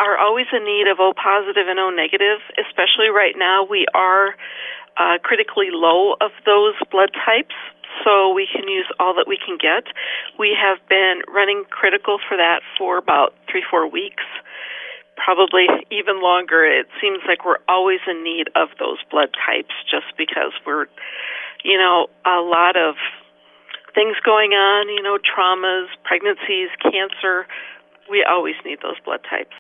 are always in need of O positive and O negative, especially right now. We are critically low of those blood types, so we can use all that we can get. We have been running critical for that for about 3-4 weeks, probably even longer. It seems like we're always in need of those blood types just because we're, a lot of things going on, traumas, pregnancies, cancer. We always need those blood types.